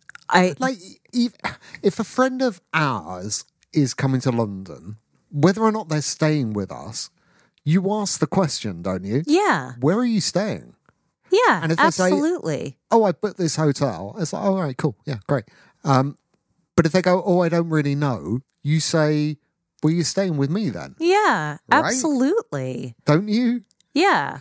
If a friend of ours is coming to London, whether or not they're staying with us, you ask the question, don't you? Yeah. Where are you staying? Yeah, and if absolutely. They say, I booked this hotel. It's like, all right, cool. Yeah, great. But if they go, I don't really know, you say, well, you're staying with me then. Yeah, right? Absolutely. Don't you? Yeah.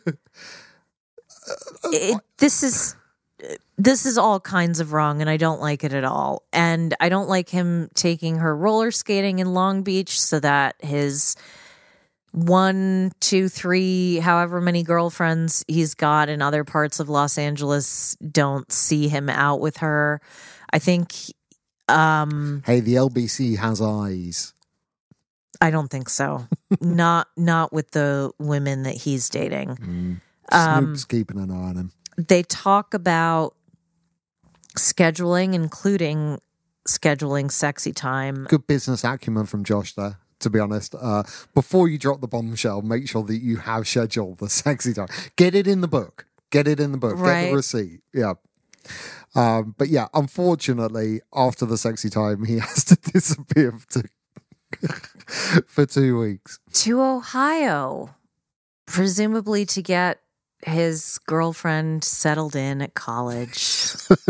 This is all kinds of wrong, and I don't like it at all. And I don't like him taking her roller skating in Long Beach so that his 1, 2, 3, however many girlfriends he's got in other parts of Los Angeles don't see him out with her. I think... hey, the LBC has eyes. I don't think so. not with the women that he's dating. Snoop's keeping an eye on him. They talk about scheduling, including scheduling sexy time. Good business acumen from Josh there, to be honest. Before you drop the bombshell, make sure that you have scheduled the sexy time. Get it in the book. Right. Get the receipt. Yeah. But yeah, unfortunately, after the sexy time, he has to disappear for 2 weeks. To Ohio, presumably to get his girlfriend settled in at college.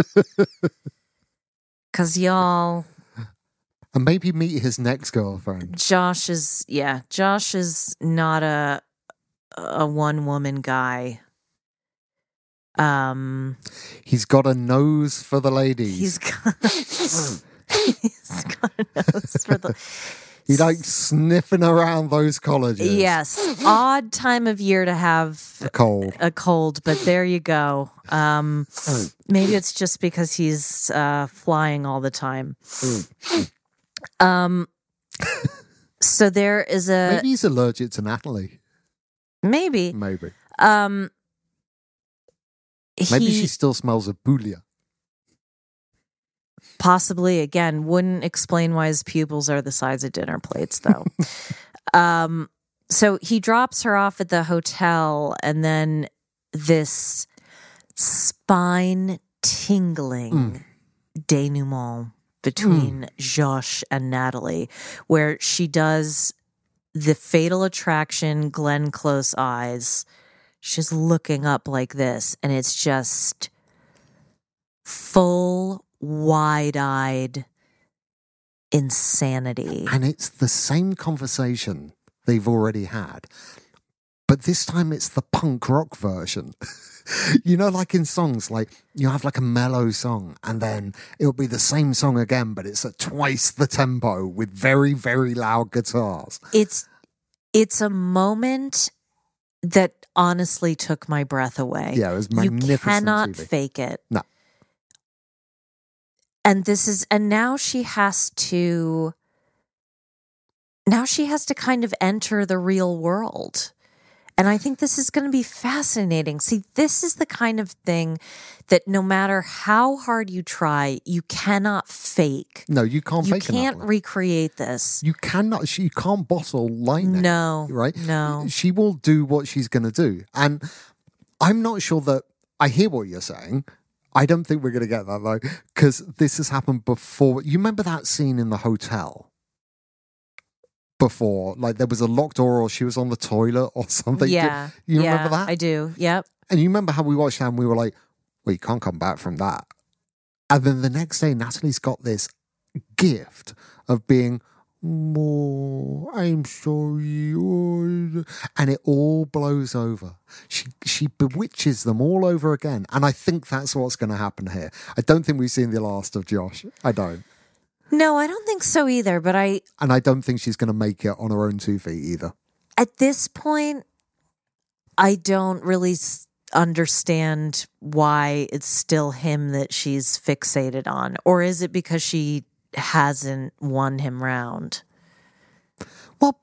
Because y'all... And maybe meet his next girlfriend. Josh is not a a one-woman guy. He's got a nose for the ladies. He's got a nose for the... He likes sniffing around those colleges. Yes. Odd time of year to have a cold, but there you go. Maybe it's just because he's flying all the time. So there is maybe he's allergic to Natalie. Maybe. Maybe she still smells of Boulia. Possibly, again, wouldn't explain why his pupils are the size of dinner plates, though. So he drops her off at the hotel, and then this spine-tingling denouement between Josh and Natalie, where she does the Fatal Attraction Glenn Close eyes. She's looking up like this, and it's just full wide-eyed insanity. And it's the same conversation they've already had, but this time it's the punk rock version. You know, like in songs, like you have like a mellow song and then it'll be the same song again, but it's at twice the tempo with very, very loud guitars. It's a moment that honestly took my breath away. Yeah, it was magnificent. You cannot TV. fake it. No. And now she has to kind of enter the real world. And I think this is going to be fascinating. See, this is the kind of thing that no matter how hard you try, you cannot fake. No, you can't fake it. You can't recreate this. You cannot. You can't bottle lightning. No. Right? No. She will do what she's going to do. And I'm not sure that I hear what you're saying. I don't think we're going to get that, though, because this has happened before. You remember that scene in the hotel? Before, like there was a locked door or she was on the toilet or something. Yeah. You remember that? I do. Yep. And you remember how we watched that and we were like, well, you can't come back from that. And then the next day, Natalie's got this gift of being, oh, I'm sorry. Oh. And it all blows over. She bewitches them all over again. And I think that's what's going to happen here. I don't think we've seen the last of Josh. I don't. No, I don't think so either, but And I don't think she's going to make it on her own 2 feet either. At this point, I don't really understand why it's still him that she's fixated on. Or is it because she hasn't won him round? Well,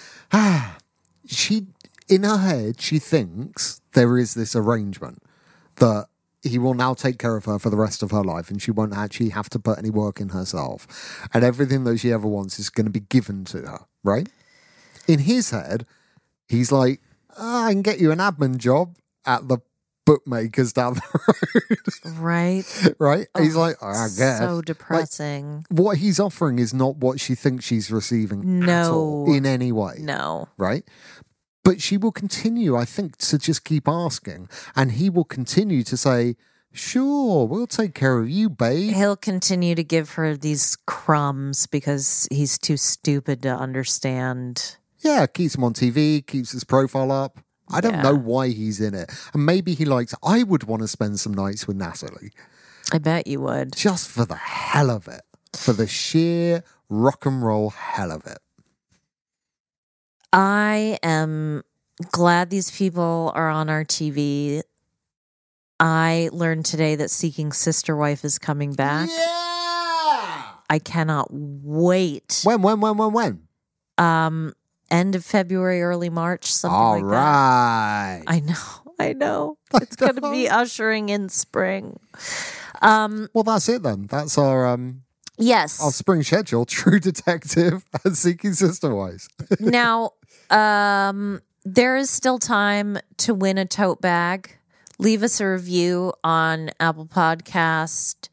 she, in her head, she thinks there is this arrangement that he will now take care of her for the rest of her life and she won't actually have to put any work in herself. And everything that she ever wants is going to be given to her, right? In his head, he's like, I can get you an admin job at the bookmakers down the road. Right. Right? Oh, he's like, I guess. So depressing. Like, what he's offering is not what she thinks she's receiving at all, in any way. No. Right? But she will continue, I think, to just keep asking. And he will continue to say, sure, we'll take care of you, babe. He'll continue to give her these crumbs because he's too stupid to understand. Yeah, keeps him on TV, keeps his profile up. I don't know why he's in it. And maybe he likes, I would want to spend some nights with Natalie. I bet you would. Just for the hell of it. For the sheer rock and roll hell of it. I am glad these people are on our TV. I learned today that Seeking Sister Wife is coming back. Yeah! I cannot wait. When? End of February, early March, something like that. All right. I know. It's going to be ushering in spring. Well, that's it then. That's our yes, our spring schedule. True Detective and Seeking Sister Wives. Now, there is still time to win a tote bag. Leave us a review on Apple Podcast,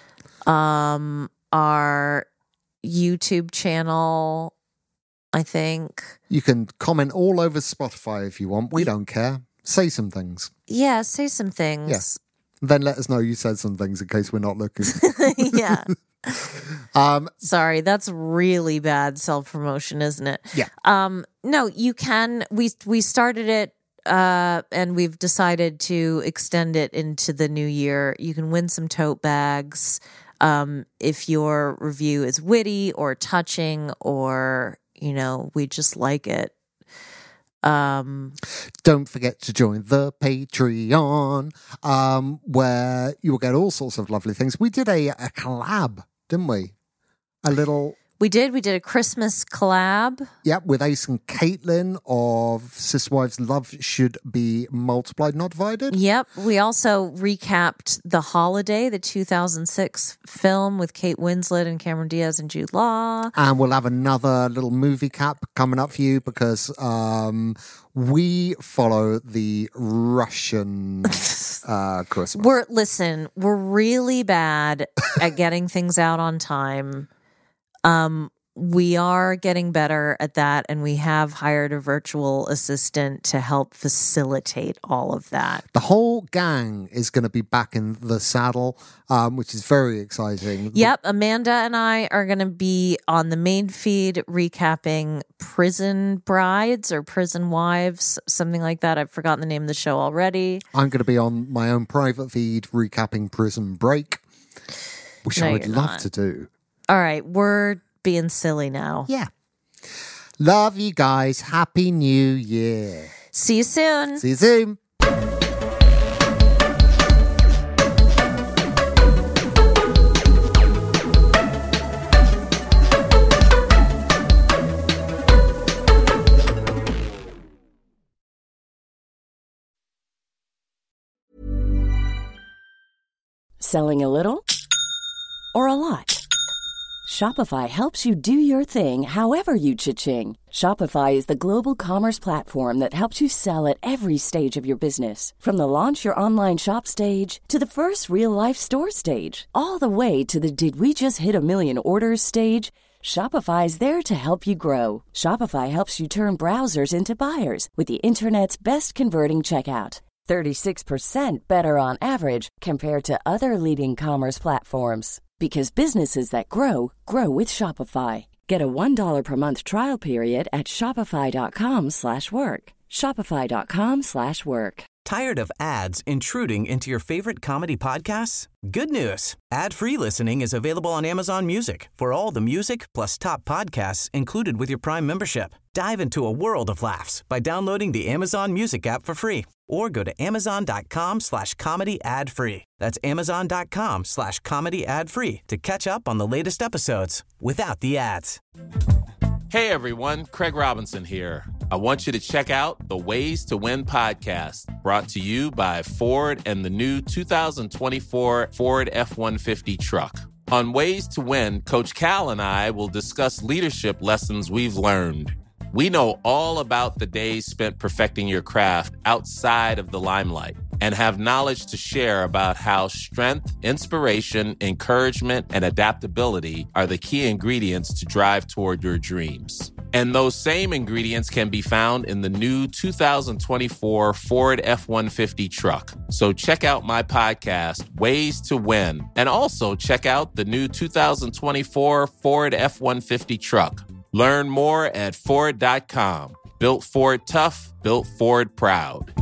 our YouTube channel, I think. You can comment all over Spotify if you want. We don't care. Say some things. Yeah, say some things. Yes. Then let us know you said some things in case we're not looking. Yeah. Sorry, that's really bad self-promotion, isn't it? Yeah. No, you can. We started it and we've decided to extend it into the new year. You can win some tote bags if your review is witty or touching, or, you know, we just like it. Don't forget to join the Patreon, where you will get all sorts of lovely things. We did a collab, didn't we? We did a Christmas collab. Yep, with Ace and Caitlin of Sister Wives Love Should Be Multiplied, Not Divided. Yep, we also recapped The Holiday, the 2006 film with Kate Winslet and Cameron Diaz and Jude Law. And we'll have another little movie cap coming up for you because we follow the Russian Christmas. We're really bad at getting things out on time. We are getting better at that, and we have hired a virtual assistant to help facilitate all of that. The whole gang is going to be back in the saddle, which is very exciting. Yep, Amanda and I are going to be on the main feed recapping Prison Brides or Prison Wives, something like that. I've forgotten the name of the show already. I'm going to be on my own private feed recapping Prison Break, which I would love to do. All right, we're being silly now. Yeah. Love you guys. Happy New Year. See you soon. See you soon. Selling a little or a lot? Shopify helps you do your thing however you cha-ching. Shopify is the global commerce platform that helps you sell at every stage of your business. From the launch your online shop stage to the first real-life store stage, all the way to the did we just hit a million orders stage. Shopify is there to help you grow. Shopify helps you turn browsers into buyers with the internet's best converting checkout. 36% better on average compared to other leading commerce platforms. Because businesses that grow, grow with Shopify. Get a $1 per month trial period at shopify.com/work. Shopify.com/work. Tired of ads intruding into your favorite comedy podcasts? Good news. Ad-free listening is available on Amazon Music for all the music plus top podcasts included with your Prime membership. Dive into a world of laughs by downloading the Amazon Music app for free or go to amazon.com/comedy ad-free. That's amazon.com/comedy ad-free to catch up on the latest episodes without the ads. Hey everyone, Craig Robinson here. I want you to check out the Ways to Win podcast, brought to you by Ford and the new 2024 Ford F-150 truck. On Ways to Win, Coach Cal and I will discuss leadership lessons we've learned. We know all about the days spent perfecting your craft outside of the limelight and have knowledge to share about how strength, inspiration, encouragement, and adaptability are the key ingredients to drive toward your dreams. And those same ingredients can be found in the new 2024 Ford F-150 truck. So check out my podcast, Ways to Win, and also check out the new 2024 Ford F-150 truck. Learn more at Ford.com. Built Ford tough, built Ford proud.